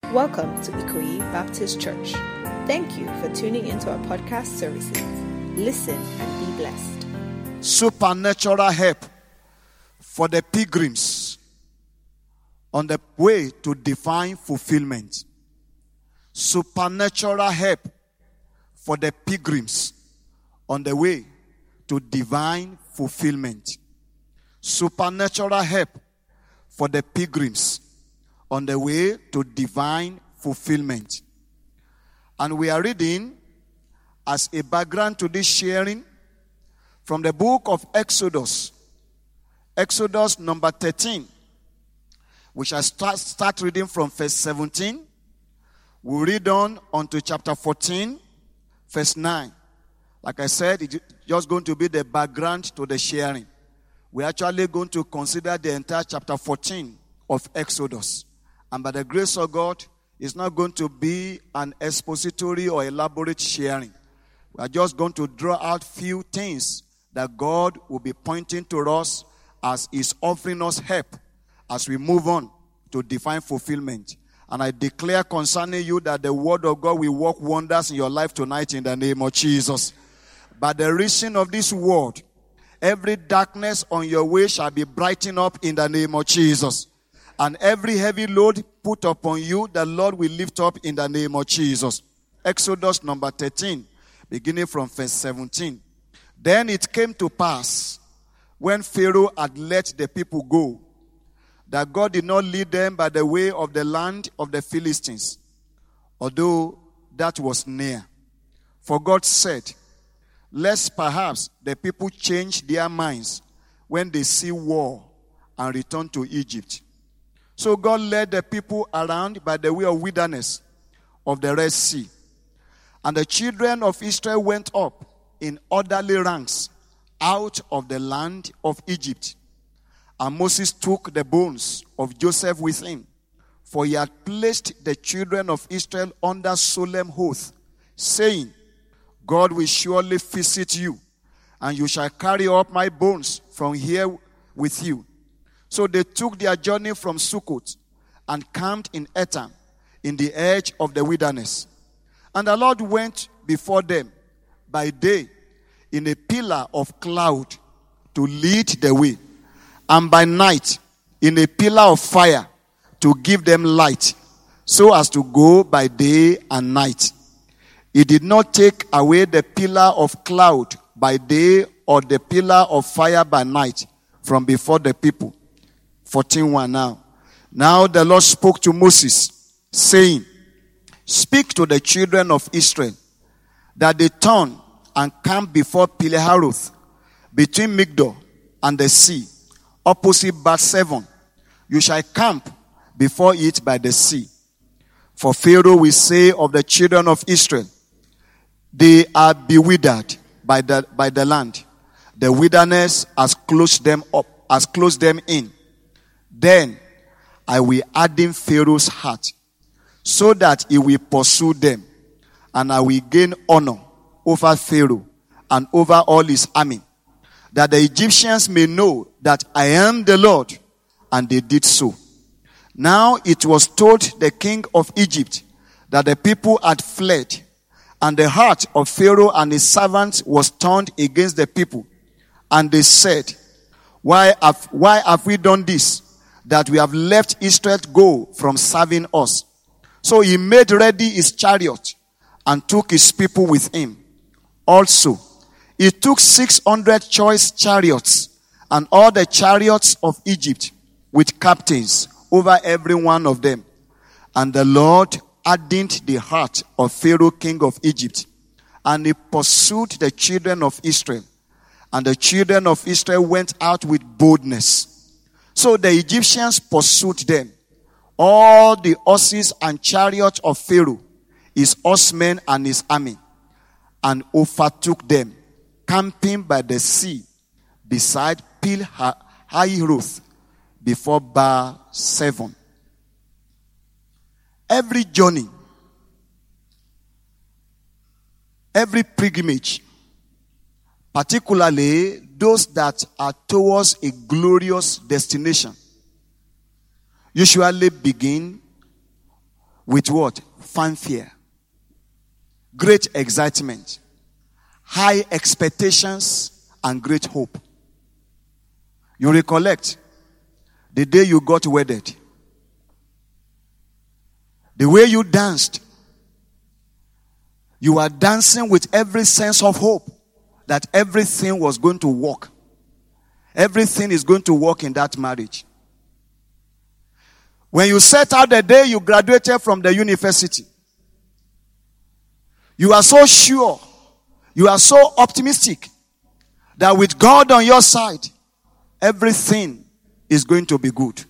Welcome to Ikoyi Baptist Church. Thank you for tuning into our podcast services. Listen and be blessed. Supernatural help for the pilgrims on the way to divine fulfillment. Supernatural help for the pilgrims on the way to divine fulfillment. Supernatural help for the pilgrims on the way to divine fulfillment. And we are reading as a background to this sharing from the book of Exodus. Exodus number 13. We shall start reading from verse 17. We'll read on to chapter 14, verse 9. Like I said, it's just going to be the background to the sharing. We're actually going to consider the entire chapter 14 of Exodus. And by the grace of God, it's not going to be an expository or elaborate sharing. We are just going to draw out few things that God will be pointing to us as He's offering us help as we move on to divine fulfillment. And I declare concerning you that the word of God will work wonders in your life tonight in the name of Jesus. By the reason of this word, every darkness on your way shall be brightened up in the name of Jesus. And every heavy load put upon you, the Lord will lift up in the name of Jesus. Exodus number 13, beginning from verse 17. Then it came to pass, when Pharaoh had let the people go, that God did not lead them by the way of the land of the Philistines, although that was near. For God said, lest perhaps the people change their minds when they see war and return to Egypt. So God led the people around by the way of wilderness of the Red Sea. And the children of Israel went up in orderly ranks out of the land of Egypt. And Moses took the bones of Joseph with him, for he had placed the children of Israel under solemn oath, saying, God will surely visit you, and you shall carry up my bones from here with you. So they took their journey from Sukkot and camped in Etham, in the edge of the wilderness. And the Lord went before them by day in a pillar of cloud to lead the way, and by night in a pillar of fire to give them light, so as to go by day and night. He did not take away the pillar of cloud by day or the pillar of fire by night from before the people. 14:1 now. Now the Lord spoke to Moses, saying, speak to the children of Israel, that they turn and camp before Pileharoth, between Migdol and the sea, opposite Bath-7. You shall camp before it by the sea. For Pharaoh will say of the children of Israel, they are bewildered by the land. The wilderness has closed them up, has closed them in. Then I will harden Pharaoh's heart, so that he will pursue them, and I will gain honor over Pharaoh and over all his army, that the Egyptians may know that I am the Lord. And they did so. Now it was told the king of Egypt that the people had fled, and the heart of Pharaoh and his servants was turned against the people. And they said, why have we done this, that we have left Israel go from serving us? So he made ready his chariot and took his people with him. Also, he took 600 choice chariots and all the chariots of Egypt with captains over every one of them. And the Lord hardened the heart of Pharaoh, king of Egypt, and he pursued the children of Israel. And the children of Israel went out with boldness. So the Egyptians pursued them, all the horses and chariots of Pharaoh, his horsemen and his army, and overtook them, camping by the sea beside Pileharoth before Bath-7. Every journey, every pilgrimage, particularly those that are towards a glorious destination, usually begin with what? Fanfare, great excitement, high expectations, and great hope. You recollect the day you got wedded, the way you danced. You were dancing with every sense of hope that everything was going to work. Everything is going to work in that marriage. When you set out the day you graduated from the university, you are so sure, you are so optimistic that with God on your side, everything is going to be good.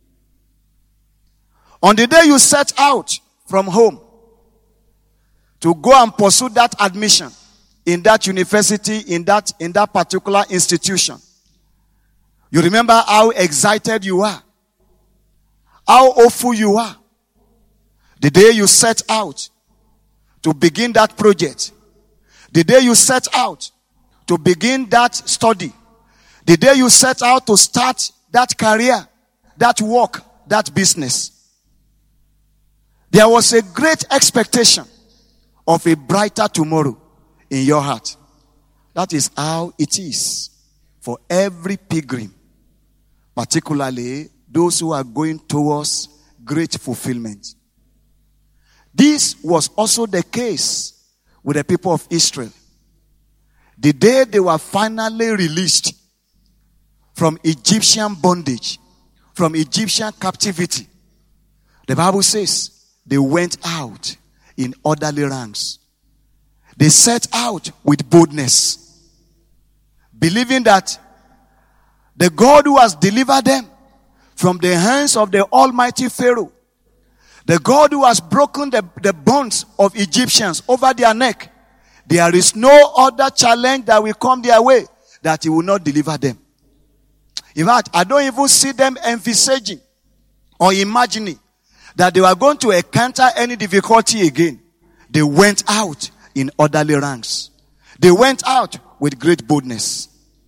On the day you set out from home to go and pursue that admission in that university, in that particular institution, you remember how excited you are, how hopeful you are. The day you set out to begin that project, the day you set out to begin that study, the day you set out to start that career, that work, that business, there was a great expectation of a brighter tomorrow in your heart. That is how it is for every pilgrim, particularly those who are going towards great fulfillment. This was also the case with the people of Israel. The day they were finally released from Egyptian bondage, from Egyptian captivity, the Bible says they went out in orderly ranks. They set out with boldness, believing that the God who has delivered them from the hands of the almighty Pharaoh, the God who has broken the bonds of Egyptians over their neck, there is no other challenge that will come their way that he will not deliver them. In fact, I don't even see them envisaging or imagining that they were going to encounter any difficulty again. They went out in orderly ranks. They went out with great boldness.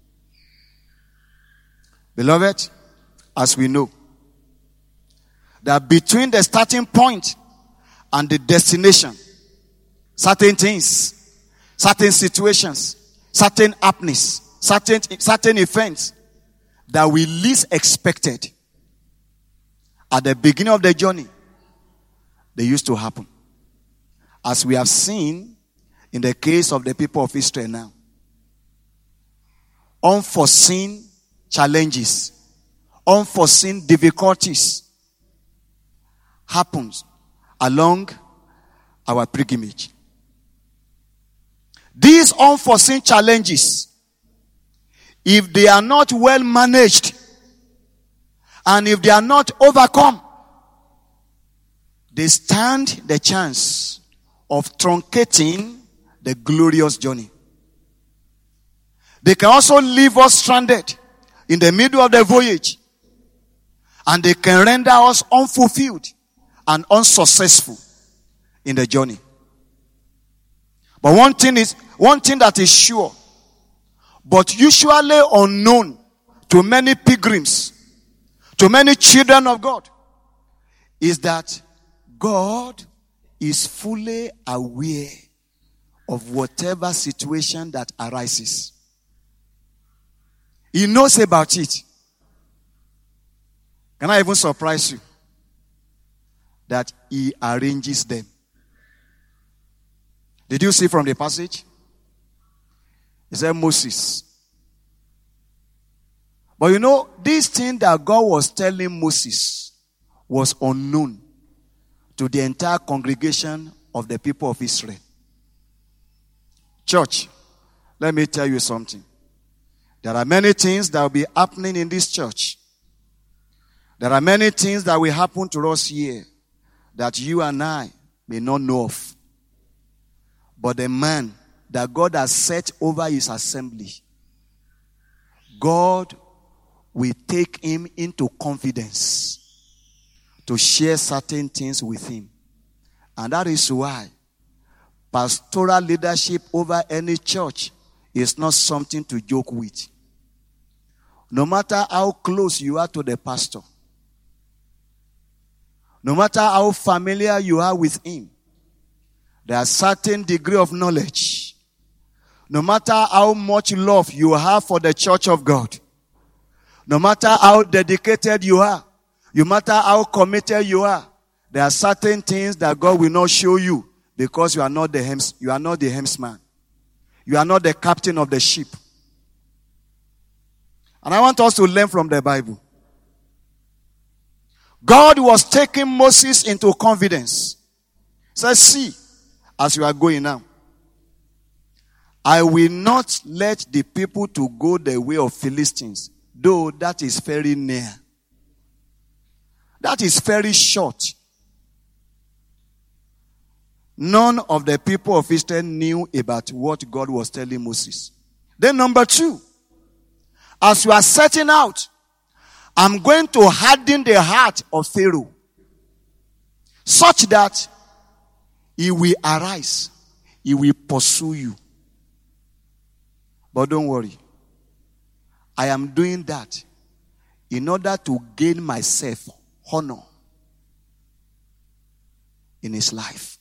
Beloved, as we know, that between the starting point and the destination, certain things, certain situations, certain happenings, certain events that we least expected at the beginning of the journey, they used to happen. As we have seen in the case of the people of Israel now. Unforeseen challenges, unforeseen difficulties happens along our pilgrimage. These unforeseen challenges, if they are not well managed and if they are not overcome, they stand the chance of truncating the glorious journey. They can also leave us stranded in the middle of the voyage, and they can render us unfulfilled and unsuccessful in the journey. But one thing that is sure, but usually unknown to many pilgrims, to many children of God, is that God is fully aware of whatever situation that arises. He knows about it. Can I even surprise you? That he arranges them. Did you see from the passage? He said Moses. But you know, this thing that God was telling Moses was unknown to the entire congregation of the people of Israel. Church, let me tell you something. There are many things that will be happening in this church. There are many things that will happen to us here that you and I may not know of. But the man that God has set over his assembly, God will take him into confidence to share certain things with him. And that is why pastoral leadership over any church is not something to joke with. No matter how close you are to the pastor, no matter how familiar you are with him, there are certain degree of knowledge. No matter how much love you have for the church of God, no matter how dedicated you are, no matter how committed you are, there are certain things that God will not show you because you are not the helmsman. You are not the captain of the ship. And I want us to learn from the Bible. God was taking Moses into confidence. He said, see, as you are going now, I will not let the people to go the way of Philistines, though that is very near. That is very short. None of the people of Israel knew about what God was telling Moses. Then number 2, as you are setting out, I'm going to harden the heart of Pharaoh such that he will arise. He will pursue you. But don't worry. I am doing that in order to gain myself honor in his life.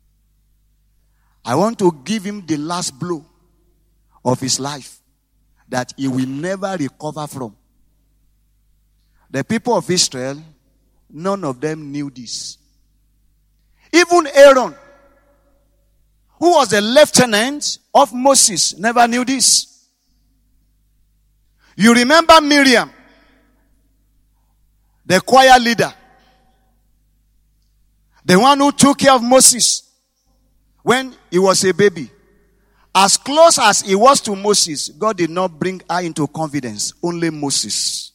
I want to give him the last blow of his life that he will never recover from. The people of Israel, none of them knew this. Even Aaron, who was the lieutenant of Moses, never knew this. You remember Miriam, the choir leader, the one who took care of Moses when he was a baby. As close as he was to Moses, God did not bring her into confidence. Only Moses.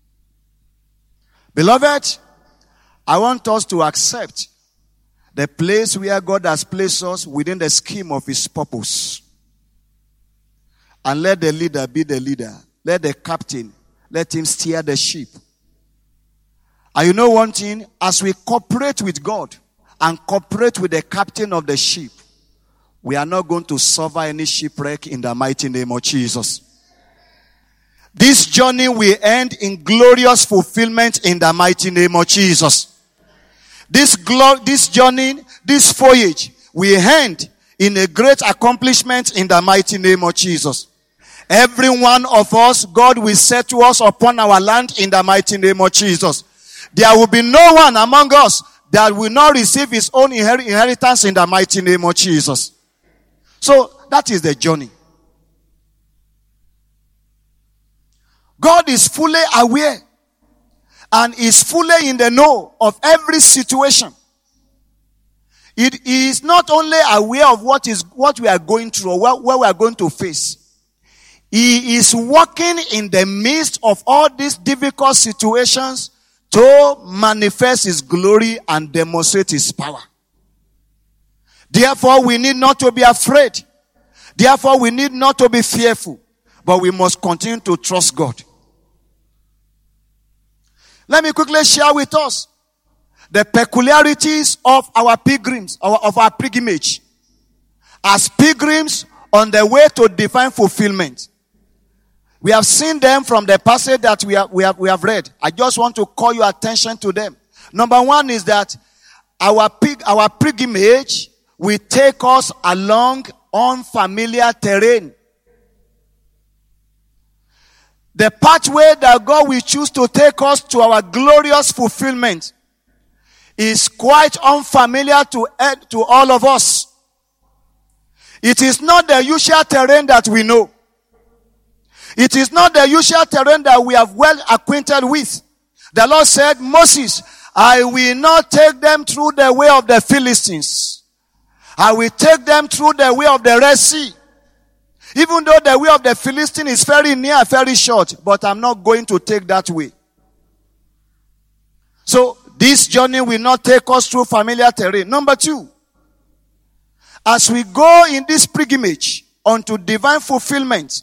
Beloved, I want us to accept the place where God has placed us within the scheme of his purpose. And let the leader be the leader. Let the captain, let him steer the ship. And you know one thing, as we cooperate with God and cooperate with the captain of the ship, we are not going to suffer any shipwreck in the mighty name of Jesus. This journey will end in glorious fulfillment in the mighty name of Jesus. This journey, this voyage will end in a great accomplishment in the mighty name of Jesus. Every one of us, God will settle us upon our land in the mighty name of Jesus. There will be no one among us that will not receive his own inheritance in the mighty name of Jesus. So, that is the journey. God is fully aware and is fully in the know of every situation. He is not only aware of what we are going through or what we are going to face. He is working in the midst of all these difficult situations to manifest his glory and demonstrate his power. Therefore, we need not to be afraid. Therefore, we need not to be fearful. But we must continue to trust God. Let me quickly share with us the peculiarities of our pilgrims, of our pilgrimage. As pilgrims on the way to divine fulfillment. We have seen them from the passage that we have read. I just want to call your attention to them. Number 1 is that our pilgrimage will take us along unfamiliar terrain. The pathway that God will choose to take us to our glorious fulfillment is quite unfamiliar to all of us. It is not the usual terrain that we know. It is not the usual terrain that we are well acquainted with. The Lord said, Moses, I will not take them through the way of the Philistines. I will take them through the way of the Red Sea. Even though the way of the Philistine is very near, very short, but I'm not going to take that way. So, this journey will not take us through familiar terrain. Number 2, as we go in this pilgrimage unto divine fulfillment,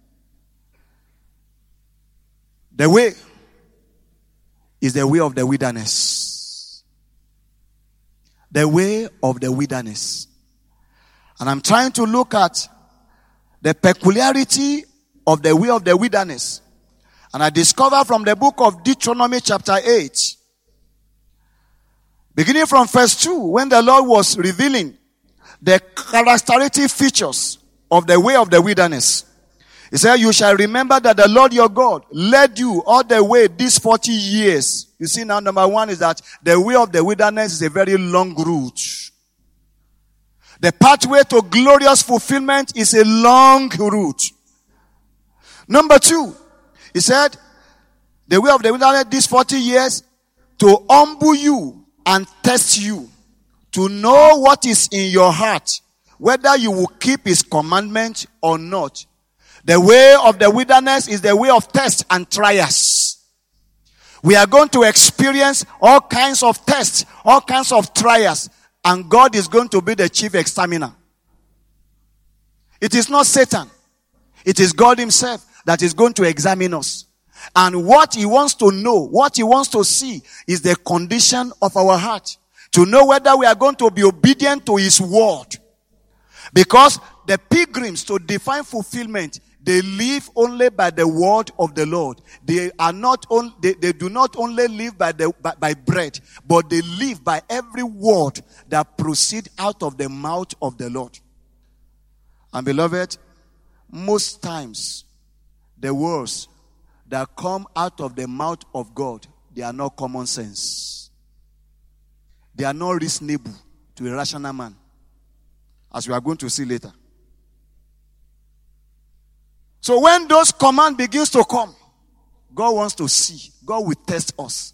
the way is the way of the wilderness. The way of the wilderness. And I'm trying to look at the peculiarity of the way of the wilderness. And I discover from the book of Deuteronomy chapter 8 Beginning from verse 2, when the Lord was revealing the characteristic features of the way of the wilderness, he said, you shall remember that the Lord your God led you all the way these 40 years. You see now, number one is that the way of the wilderness is a very long route. The pathway to glorious fulfillment is a long route. Number two, he said, the way of the wilderness these 40 years to humble you and test you, to know what is in your heart, whether you will keep his commandment or not. The way of the wilderness is the way of tests and trials. We are going to experience all kinds of tests, all kinds of trials, and God is going to be the chief examiner. It is not Satan. It is God himself that is going to examine us. And what he wants to know, what he wants to see is the condition of our heart. To know whether we are going to be obedient to his word. Because the pilgrims, to define fulfillment, they live only by the word of the Lord. They are not only, they do not only live by bread, but they live by every word that proceeds out of the mouth of the Lord. And beloved, most times, the words that come out of the mouth of God, they are not common sense. They are not reasonable to a rational man, as we are going to see later. So when those commands begins to come, God wants to see. God will test us.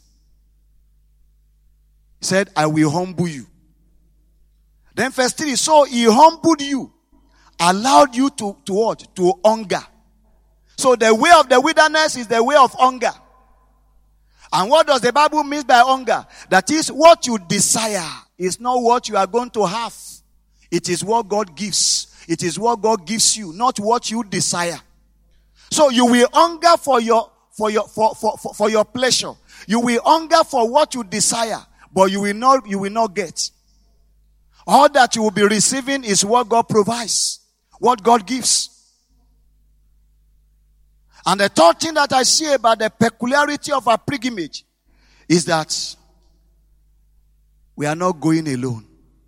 He said, I will humble you. Then verse 3, so he humbled you, allowed you to what? To hunger. So the way of the wilderness is the way of hunger. And what does the Bible mean by hunger? That is, what you desire is not what you are going to have. It is what God gives. It is what God gives you, not what you desire. So you will hunger for your pleasure. You will hunger for what you desire, but you will not get. All that you will be receiving is what God provides, what God gives. And the third thing that I see about the peculiarity of our pilgrimage is that we are not going alone.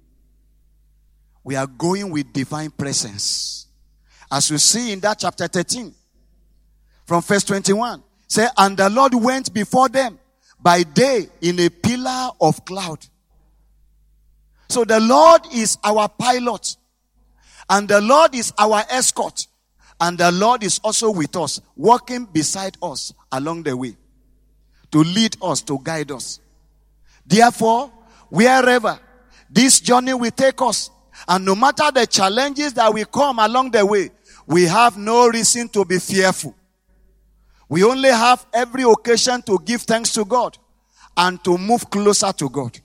We are going with divine presence. As we see in that chapter 13, from verse 21, say, and the Lord went before them by day in a pillar of cloud. So the Lord is our pilot, and the Lord is our escort, and the Lord is also with us, walking beside us along the way, to lead us, to guide us. Therefore, wherever this journey will take us, and no matter the challenges that will come along the way, we have no reason to be fearful. We only have every occasion to give thanks to God and to move closer to God.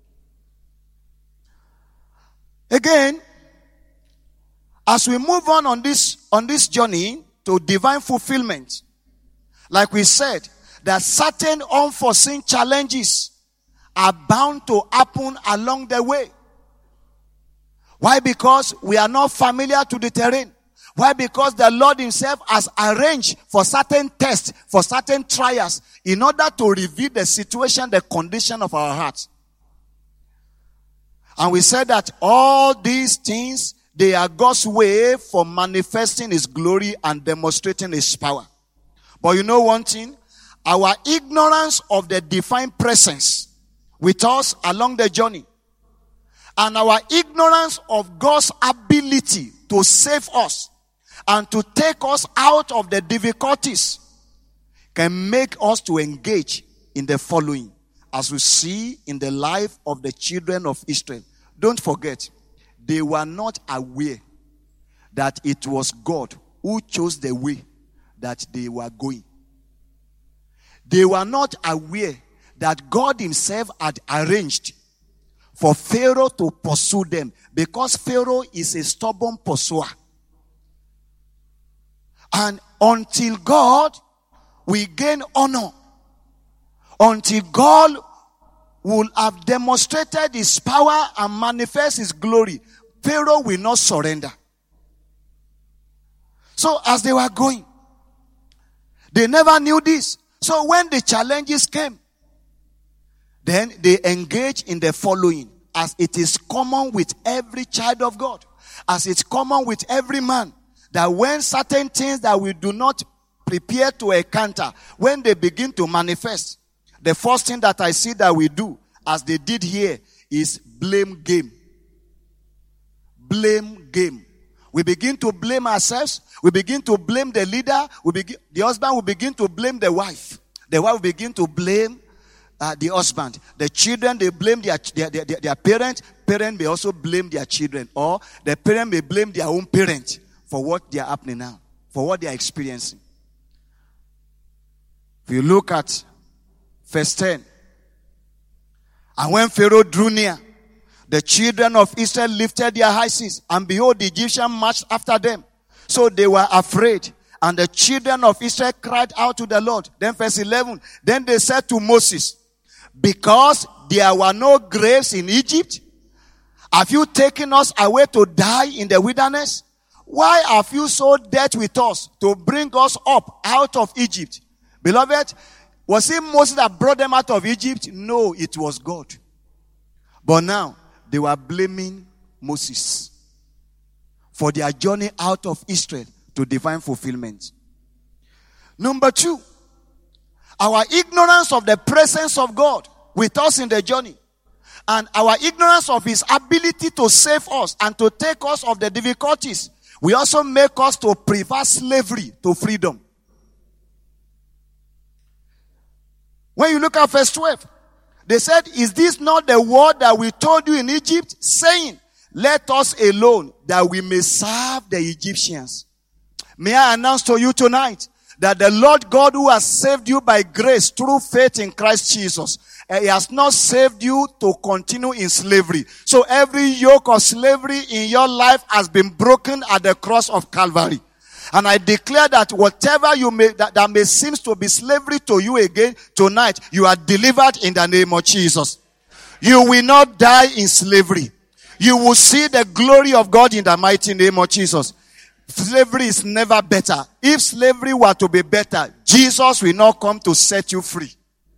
Again, as we move on this journey to divine fulfillment, like we said, that certain unforeseen challenges are bound to happen along the way. Why? Because we are not familiar to the terrain. Why? Because the Lord himself has arranged for certain tests, for certain trials, in order to reveal the situation, the condition of our hearts. And we said that all these things, they are God's way for manifesting his glory and demonstrating his power. But you know one thing? Our ignorance of the divine presence with us along the journey, and our ignorance of God's ability to save us and to take us out of the difficulties, can make us to engage in the following, as we see in the life of the children of Israel. Don't forget, they were not aware that it was God who chose the way that they were going. They were not aware that God himself had arranged for Pharaoh to pursue them, because Pharaoh is a stubborn pursuer. And until God will gain honor, until God will have demonstrated his power and manifest his glory, Pharaoh will not surrender. So as they were going, they never knew this. So when the challenges came, Then they engage in the following, as it is common with every child of God, as it's common with every man, that when certain things that we do not prepare to encounter, when they begin to manifest, the first thing that I see that we do, as they did here, is blame game. Blame game. We begin to blame ourselves. We begin to blame the leader. The husband will begin to blame the wife. The wife will begin to blame the husband. The children, they blame their parents. Parents may also blame their children. Or the parent may blame their own parent for what they are happening now, for what they are experiencing. If you look at verse 10. And when Pharaoh drew near, the children of Israel lifted their eyes, and behold, the Egyptians marched after them. So they were afraid. And the children of Israel cried out to the Lord. Then verse 11. Then they said to Moses, because there were no graves in Egypt, have you taken us away to die in the wilderness? Why have you so dealt with us to bring us up out of Egypt? Beloved, was it Moses that brought them out of Egypt? No, it was God. But now, they were blaming Moses for their journey out of Israel to divine fulfillment. Number 2, our ignorance of the presence of God with us in the journey, and our ignorance of his ability to save us and to take us of the difficulties, we also make us to prefer slavery to freedom. When you look at verse 12, they said, is this not the word that we told you in Egypt, saying, let us alone that we may serve the Egyptians? May I announce to you tonight that the Lord God who has saved you by grace through faith in Christ Jesus, he has not saved you to continue in slavery. So every yoke of slavery in your life has been broken at the cross of Calvary. And I declare that whatever you may, that may seem to be slavery to you again tonight, you are delivered in the name of Jesus. You will not die in slavery. You will see the glory of God in the mighty name of Jesus. Slavery is never better. If slavery were to be better, Jesus will not come to set you free.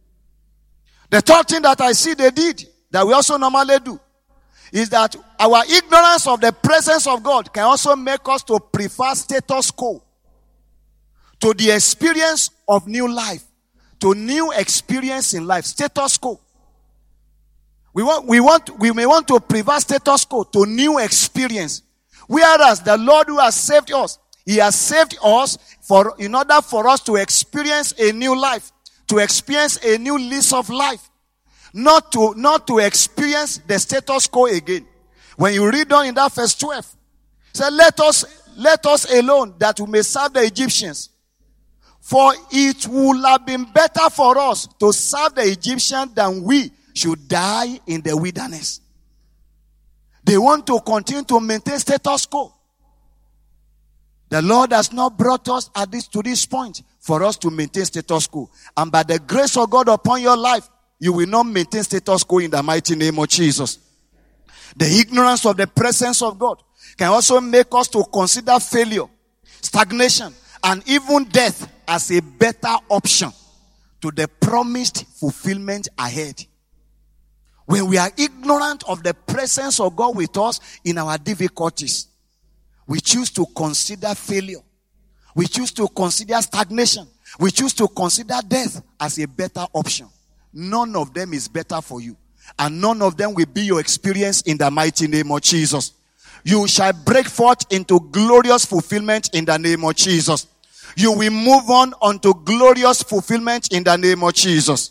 The third thing that I see they did, that we also normally do, is that our ignorance of the presence of God can also make us to prefer status quo to the experience of new life, to new experience in life. Status quo. We may want to prefer status quo to new experience. Whereas the Lord who has saved us, he has saved us in order for us to experience a new life, to experience a new lease of life. Not to experience the status quo again. When you read on in that verse 12, it said, let us alone that we may serve the Egyptians. For it would have been better for us to serve the Egyptians than we should die in the wilderness. They want to continue to maintain status quo. The Lord has not brought us to this point for us to maintain status quo. And by the grace of God upon your life, you will not maintain status quo in the mighty name of Jesus. The ignorance of the presence of God can also make us to consider failure, stagnation, and even death as a better option to the promised fulfillment ahead. When we are ignorant of the presence of God with us in our difficulties, we choose to consider failure. We choose to consider stagnation. We choose to consider death as a better option. None of them is better for you. And none of them will be your experience in the mighty name of Jesus. You shall break forth into glorious fulfillment in the name of Jesus. You will move on unto glorious fulfillment in the name of Jesus.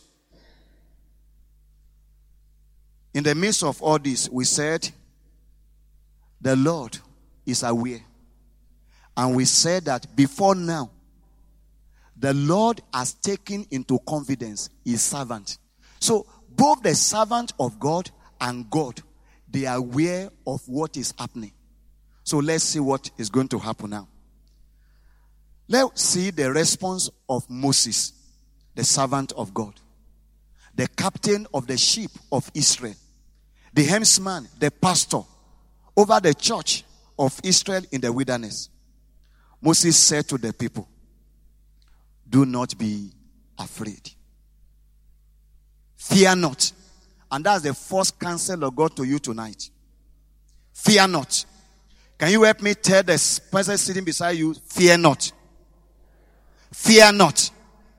In the midst of all this, we said, the Lord is aware. And we said that before now, the Lord has taken into confidence his servant. So, both the servant of God and God, they are aware of what is happening. So, let's see what is going to happen now. Let's see the response of Moses, the servant of God, the captain of the sheep of Israel, the helmsman, the pastor over the church of Israel in the wilderness. Moses said to the people, do not be afraid. Fear not. And that's the first counsel of God to you tonight. Fear not. Can you help me tell the person sitting beside you, fear not. Fear not.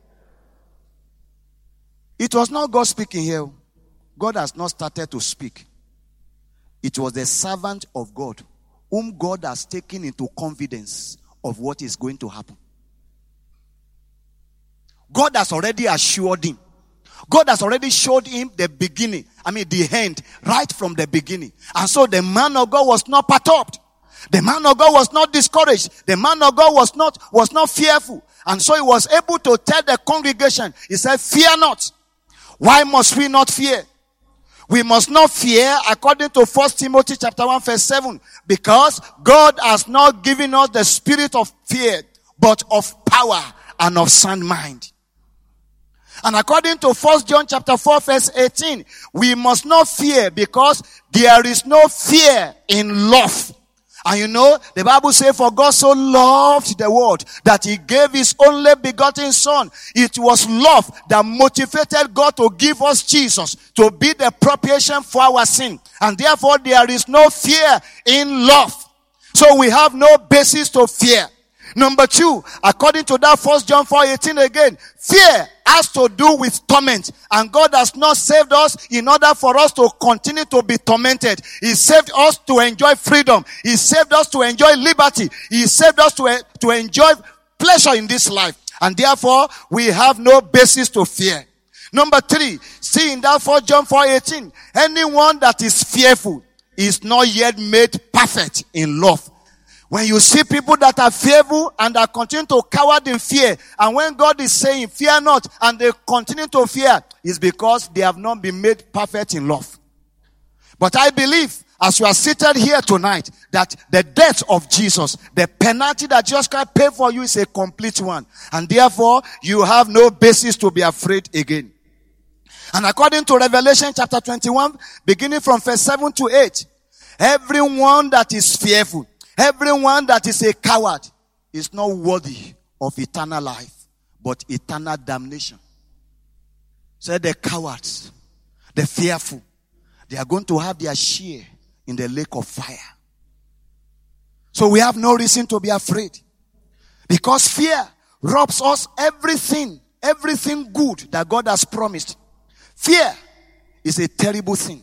It was not God speaking here. God has not started to speak. It was the servant of God whom God has taken into confidence of what is going to happen. God has already assured him. God has already showed him the beginning. The end, right from the beginning. And so the man of God was not perturbed. The man of God was not discouraged. The man of God was not fearful. And so he was able to tell the congregation, he said, fear not. Why must we not fear? We must not fear according to 1 Timothy chapter 1 verse 7. Because God has not given us the spirit of fear, but of power and of sound mind. And according to 1 John chapter 4 verse 18, we must not fear because there is no fear in love. And the Bible says, for God so loved the world that he gave his only begotten son. It was love that motivated God to give us Jesus to be the propitiation for our sin. And therefore there is no fear in love. So we have no basis to fear. Number 2, according to that 1 John 4:18 again, fear has to do with torment. And God has not saved us in order for us to continue to be tormented. He saved us to enjoy freedom. He saved us to enjoy liberty. He saved us to enjoy pleasure in this life. And therefore, we have no basis to fear. Number 3, see in that 1 John 4:18, anyone that is fearful is not yet made perfect in love. When you see people that are fearful and are continue to cower in fear, and when God is saying fear not and they continue to fear, it's because they have not been made perfect in love. But I believe, as you are seated here tonight, that the death of Jesus, the penalty that Jesus Christ paid for you, is a complete one. And therefore, you have no basis to be afraid again. And according to Revelation chapter 21, beginning from verse 7 to 8, everyone that is fearful, everyone that is a coward is not worthy of eternal life, but eternal damnation. So the cowards, the fearful, they are going to have their share in the lake of fire. So we have no reason to be afraid. Because fear robs us everything good that God has promised. Fear is a terrible thing.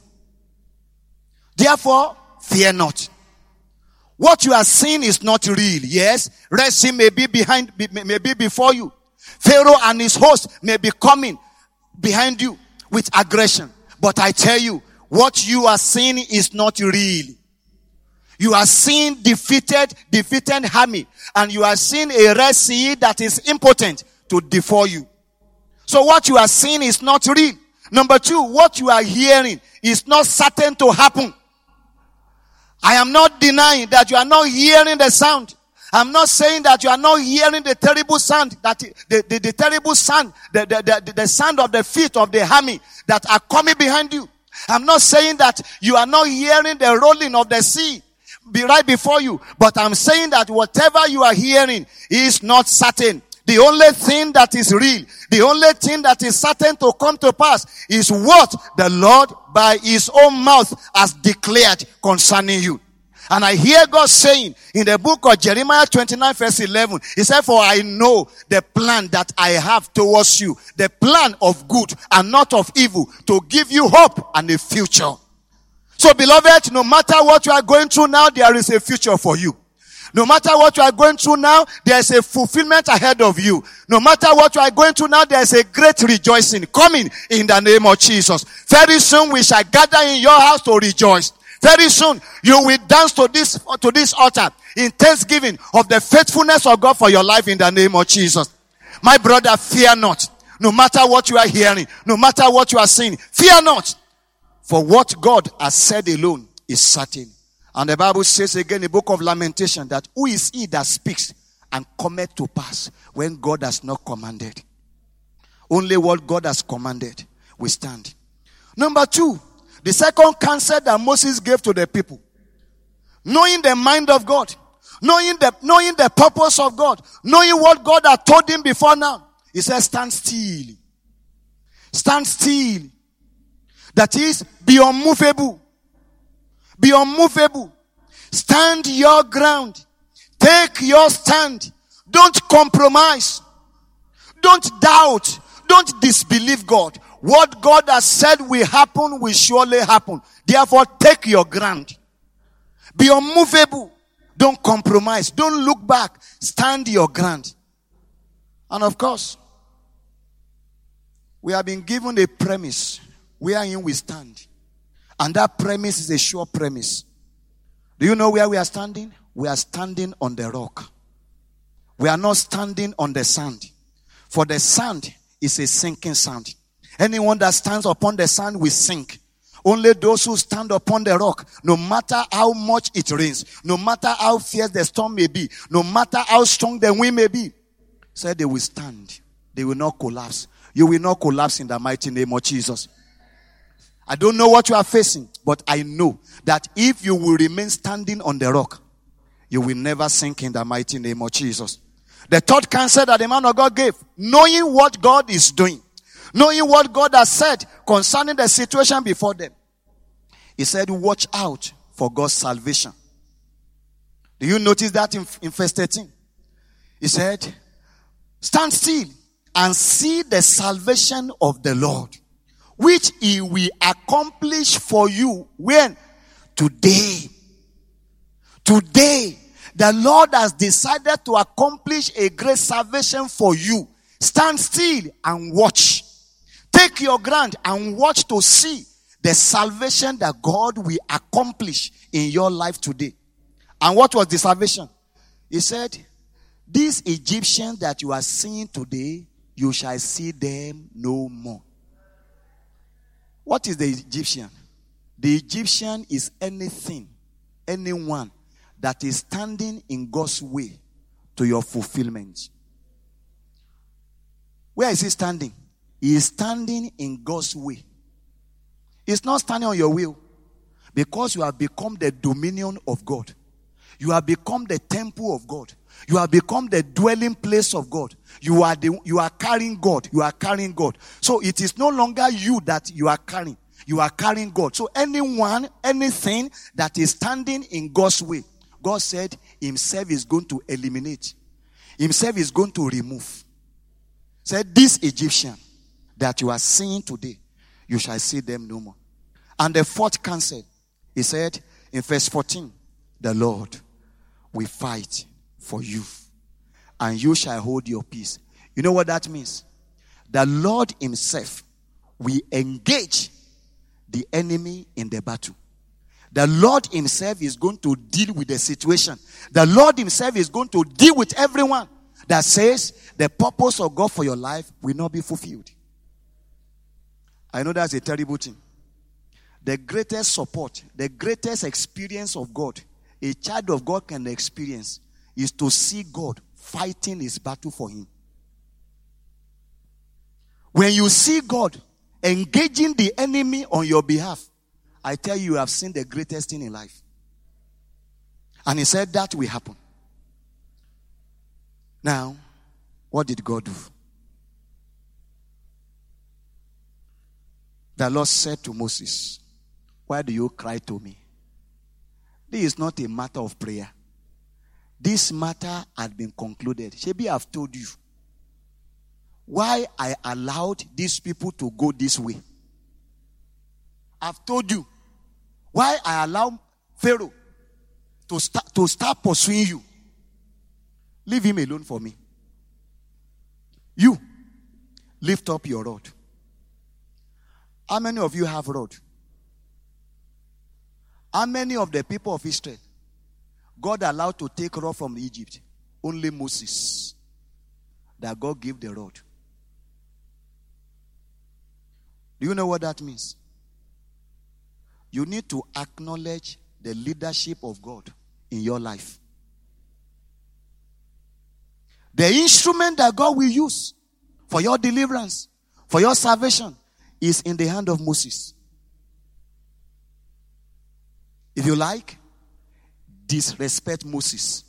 Therefore, fear not. What you are seeing is not real. Yes, Red Sea may be before you. Pharaoh and his host may be coming behind you with aggression. But I tell you, what you are seeing is not real. You are seeing defeated army, and you are seeing a Red Sea that is impotent to devour you. So what you are seeing is not real. Number 2, what you are hearing is not certain to happen. I am not denying that you are not hearing the sound. I'm not saying that you are not hearing the terrible sound, that the terrible sound, the sound of the feet of the army that are coming behind you. I'm not saying that you are not hearing the rolling of the sea right before you, but I'm saying that whatever you are hearing is not certain. The only thing that is real, the only thing that is certain to come to pass is what the Lord by his own mouth has declared concerning you. And I hear God saying in the book of Jeremiah 29 verse 11, he said, for I know the plan that I have towards you, the plan of good and not of evil, to give you hope and a future. So beloved, no matter what you are going through now, there is a future for you. No matter what you are going through now, there is a fulfillment ahead of you. No matter what you are going through now, there is a great rejoicing coming in the name of Jesus. Very soon we shall gather in your house to rejoice. Very soon you will dance to this altar in thanksgiving of the faithfulness of God for your life in the name of Jesus. My brother, fear not. No matter what you are hearing, no matter what you are seeing, fear not. For what God has said alone is certain. And the Bible says again in the book of Lamentation that who is he that speaks and cometh to pass when God has not commanded? Only what God has commanded will stand. Number 2, the second counsel that Moses gave to the people. Knowing the mind of God, knowing the purpose of God, knowing what God had told him before now. He says, stand still. Stand still. That is, be unmovable. Be unmovable. Stand your ground. Take your stand. Don't compromise. Don't doubt. Don't disbelieve God. What God has said will happen will surely happen. Therefore, take your ground. Be unmovable. Don't compromise. Don't look back. Stand your ground. And of course, we have been given a premise wherein we stand. And that premise is a sure premise. Do you know where we are standing? We are standing on the rock. We are not standing on the sand. For the sand is a sinking sand. Anyone that stands upon the sand will sink. Only those who stand upon the rock, no matter how much it rains, no matter how fierce the storm may be, no matter how strong the wind may be, said they will stand. They will not collapse. You will not collapse in the mighty name of Jesus. I don't know what you are facing, but I know that if you will remain standing on the rock, you will never sink in the mighty name of Jesus. The third counsel that the man of God gave, knowing what God is doing, knowing what God has said concerning the situation before them. He said, watch out for God's salvation. Do you notice that in verse 13? He said, stand still and see the salvation of the Lord, which he will accomplish for you. When? Today. Today. The Lord has decided to accomplish a great salvation for you. Stand still and watch. Take your ground and watch to see the salvation that God will accomplish in your life today. And what was the salvation? He said, these Egyptians that you are seeing today, you shall see them no more. What is the Egyptian? The Egyptian is anything, anyone that is standing in God's way to your fulfillment. Where is he standing? He is standing in God's way. He's not standing on your will, because you have become the dominion of God. You have become the temple of God. You have become the dwelling place of God. You are carrying God. You are carrying God. So it is no longer you that you are carrying. You are carrying God. So anyone, anything that is standing in God's way, God said himself is going to eliminate. Himself is going to remove. Said, this Egyptian that you are seeing today, you shall see them no more. And the fourth counsel, he said in verse 14, the Lord will fight for you, and you shall hold your peace. You know what that means? The Lord himself will engage the enemy in the battle. The Lord himself is going to deal with the situation. The Lord himself is going to deal with everyone that says the purpose of God for your life will not be fulfilled. I know that's a terrible thing. The greatest support, the greatest experience of God a child of God can experience is to see God fighting his battle for him. When you see God engaging the enemy on your behalf, I tell you, you have seen the greatest thing in life. And he said that will happen. Now, what did God do? The Lord said to Moses, why do you cry to me? This is not a matter of prayer. This matter had been concluded. Shebi, I've told you why I allowed these people to go this way. I've told you why I allowed Pharaoh to start pursuing you. Leave him alone for me. You, lift up your rod. How many of you have rod? How many of the people of Israel God allowed to take rod from Egypt? Only Moses. That God gave the rod. Do you know what that means? You need to acknowledge the leadership of God in your life. The instrument that God will use for your deliverance, for your salvation, is in the hand of Moses. If you like, disrespect Moses.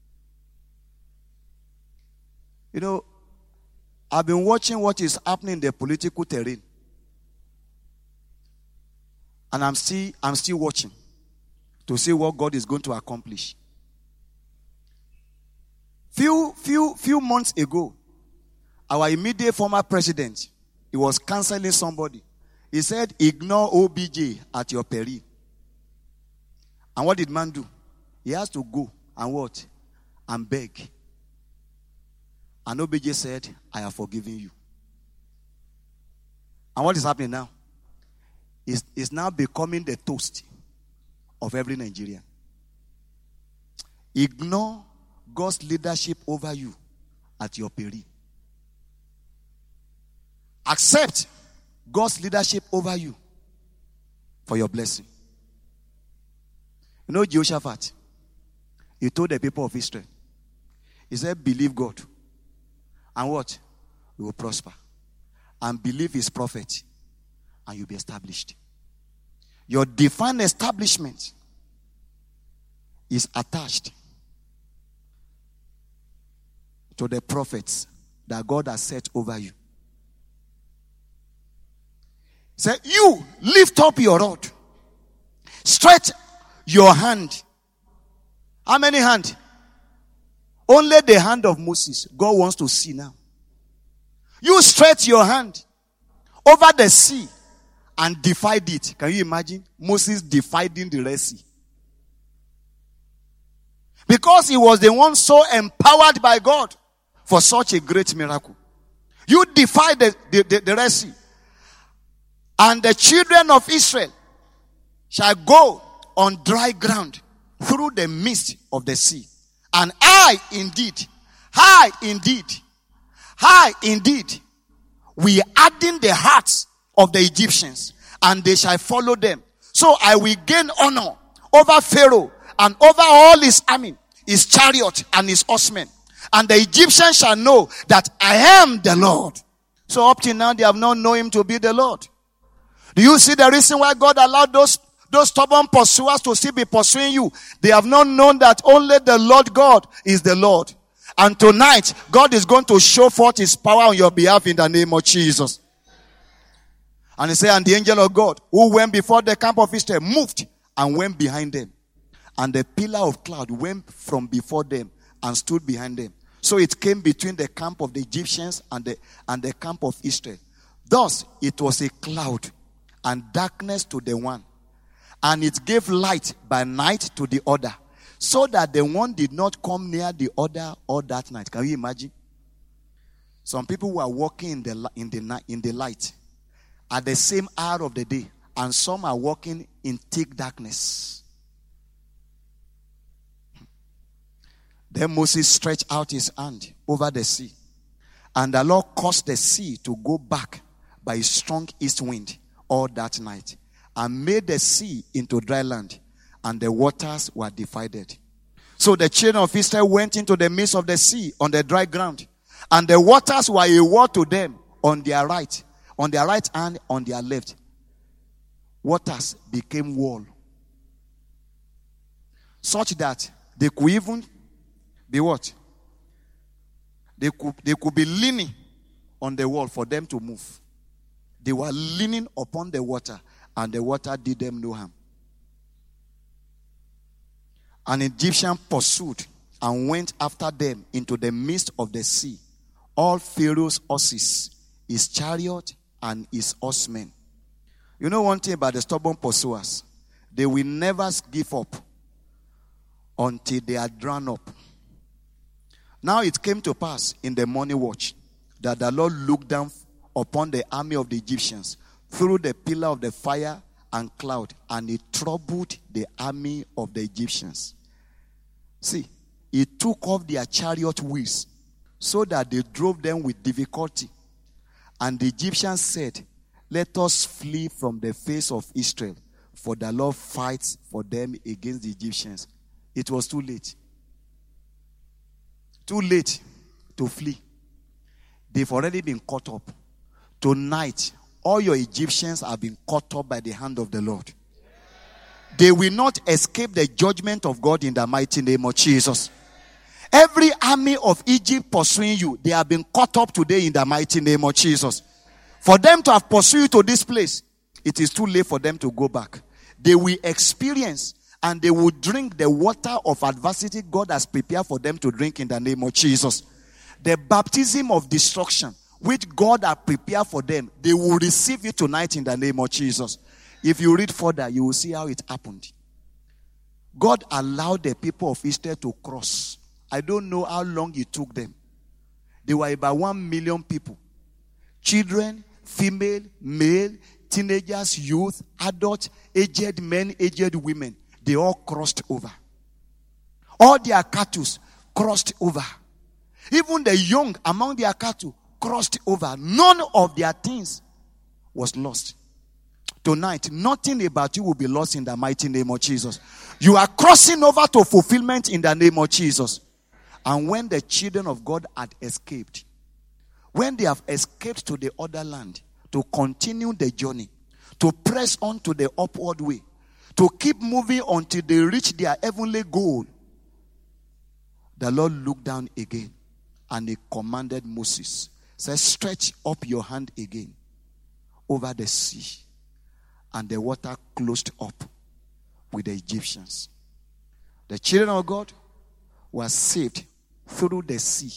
You know, I've been watching what is happening in the political terrain. And I'm still watching to see what God is going to accomplish. Few months ago, our immediate former president, he was counseling somebody. He said, ignore OBJ at your peril. And what did man do? He has to go and what? And beg. And OBJ said, I have forgiven you. And what is happening now? It's now becoming the toast of every Nigerian. Ignore God's leadership over you at your peril. Accept God's leadership over you for your blessing. You know Jehoshaphat? He told the people of Israel, he said, believe God. And what? You will prosper. And believe his prophet. And you'll be established. Your divine establishment is attached to the prophets that God has set over you. Say, you lift up your rod. Stretch your hand. How many hands? Only the hand of Moses. God wants to see now. You stretch your hand over the sea and defied it. Can you imagine? Moses defying the Red Sea. Because he was the one so empowered by God for such a great miracle. You defied the Red Sea. And the children of Israel shall go on dry ground through the midst of the sea. And I indeed, we harden the hearts of the Egyptians, and they shall follow them. So I will gain honor over Pharaoh and over all his army, his chariot and his horsemen. And the Egyptians shall know that I am the Lord. So up till now, they have not known him to be the Lord. Do you see the reason why God allowed those stubborn pursuers to still be pursuing you? They have not known that only the Lord God is the Lord. And tonight, God is going to show forth his power on your behalf in the name of Jesus. And he said, and the angel of God, who went before the camp of Israel, moved and went behind them. And the pillar of cloud went from before them and stood behind them. So it came between the camp of the Egyptians and the camp of Israel. Thus, it was a cloud and darkness to the one. And it gave light by night to the other, so that the one did not come near the other all that night. Can you imagine? Some people who are walking in the light at the same hour of the day, and some are walking in thick darkness. Then Moses stretched out his hand over the sea, and the Lord caused the sea to go back by a strong east wind all that night, and made the sea into dry land, and the waters were divided. So the children of Israel went into the midst of the sea on the dry ground, and the waters were a wall to them on their right hand, on their left. Waters became wall, such that they could even be what? They could be leaning on the wall for them to move. They were leaning upon the water, and the water did them no harm. An Egyptian pursued and went after them into the midst of the sea, all Pharaoh's horses, his chariot, and his horsemen. You know one thing about the stubborn pursuers? They will never give up until they are drawn up. Now it came to pass in the morning watch that the Lord looked down upon the army of the Egyptians through the pillar of the fire and cloud, and he troubled the army of the Egyptians. See, he took off their chariot wheels so that they drove them with difficulty. And the Egyptians said, let us flee from the face of Israel, for the Lord fights for them against the Egyptians. It was too late. Too late to flee. They've already been caught up. Tonight, all your Egyptians have been caught up by the hand of the Lord. They will not escape the judgment of God in the mighty name of Jesus. Every army of Egypt pursuing you, they have been caught up today in the mighty name of Jesus. For them to have pursued you to this place, it is too late for them to go back. They will experience and they will drink the water of adversity God has prepared for them to drink in the name of Jesus. The baptism of destruction which God has prepared for them, they will receive it tonight in the name of Jesus. If you read further, you will see how it happened. God allowed the people of Israel to cross. I don't know how long it took them. They were about 1 million people. Children, female, male, teenagers, youth, adults, aged men, aged women. They all crossed over. All their cattle crossed over. Even the young among their cattle crossed over. None of their things was lost. Tonight, nothing about you will be lost in the mighty name of Jesus. You are crossing over to fulfillment in the name of Jesus. And when the children of God had escaped, when they have escaped to the other land, to continue the journey, to press on to the upward way, to keep moving until they reach their heavenly goal, the Lord looked down again and he commanded Moses, said, stretch up your hand again over the sea. And the water closed up with the Egyptians. The children of God were saved through the sea.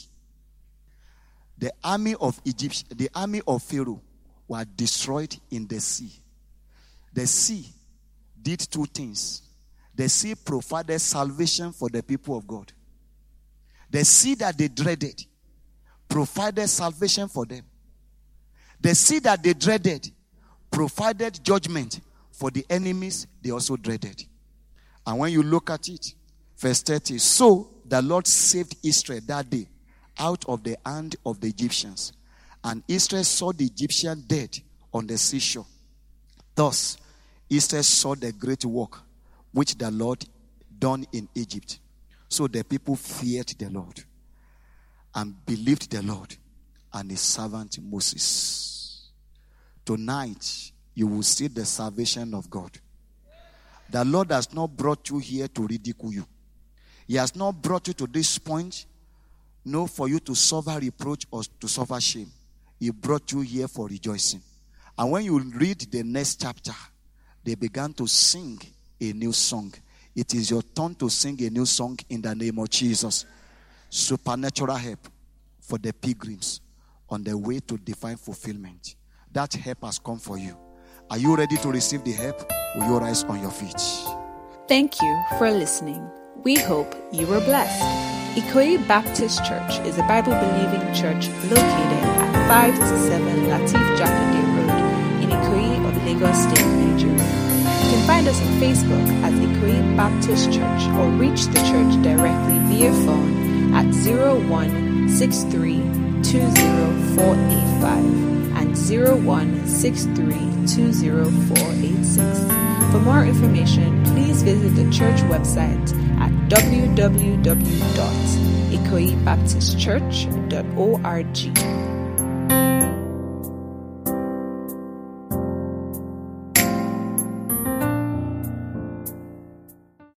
The army of Egypt, the army of Pharaoh were destroyed in the sea. The sea did two things. The sea provided salvation for the people of God. The sea that they dreaded provided salvation for them. The sea that they dreaded provided judgment for the enemies they also dreaded. And when you look at it, verse 30, so the Lord saved Israel that day out of the hand of the Egyptians. And Israel saw the Egyptian dead on the seashore. Thus, Israel saw the great work which the Lord done in Egypt. So the people feared the Lord and believed the Lord and his servant Moses. Tonight, you will see the salvation of God. The Lord has not brought you here to ridicule you. He has not brought you to this point, no, for you to suffer reproach or to suffer shame. He brought you here for rejoicing. And when you read the next chapter, they began to sing a new song. It is your turn to sing a new song in the name of Jesus. Supernatural help for the pilgrims on the way to divine fulfillment. That help has come for you. Are you ready to receive the help? Will you rise on your feet? Thank you for listening. We hope you were blessed. Ikoyi Baptist Church is a Bible-believing church located at 5 to 7 Latif Jakande Road in Ikoyi of Lagos State, Nigeria. You can find us on Facebook as Ikoyi Baptist Church or reach the church directly via phone at 0163204485 and 0163204486. For more information, please visit the church website at www.ikoyibaptistchurch.org.